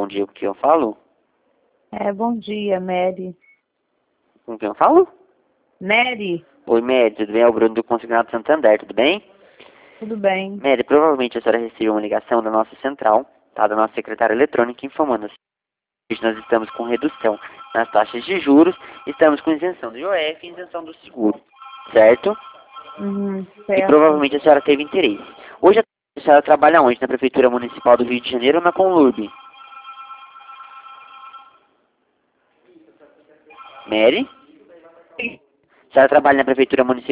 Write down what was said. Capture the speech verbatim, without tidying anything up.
bom dia, com quem eu falo? É, bom dia, Mary. Com quem eu falo? Mary, Oi, Mary, tudo bem? É o Bruno do Consignado Santander, tudo bem? tudo bem? Mary, provavelmente a senhora recebeu uma ligação da nossa central, tá? Da nossa secretária eletrônica, informando assim que nós estamos com redução nas taxas de juros, estamos com isenção do I O F e isenção do seguro, certo? Uhum, E certo. provavelmente a senhora teve interesse. Hoje a senhora trabalha onde? Na Prefeitura Municipal do Rio de Janeiro ou na Conlurb? Mary? A senhora trabalha na Prefeitura Municipal